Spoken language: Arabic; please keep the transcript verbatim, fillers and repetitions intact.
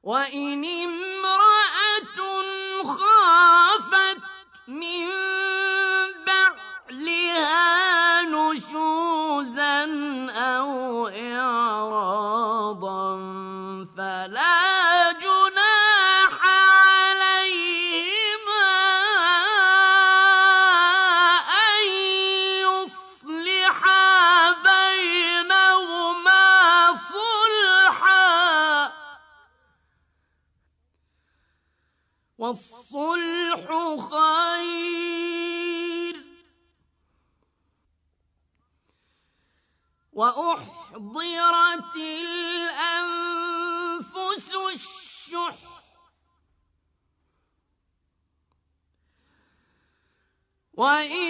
وَإِنِ امْرَأَةٌ خَافَتْ مِن بَعْلِهَا نُشُوزًا أَوْ إِعْرَاضًا فَلَا جُنَاحَ عَلَيْهِمَا أَن يُصْلِحَا بَيْنَهُمَا صُلْحًا ۚ وَالصُّلْحُ خَيْرٌ ۗ وَأُحْضِرَتِ الْأَنفُسُ الشُّحَّ ۚ وَإِن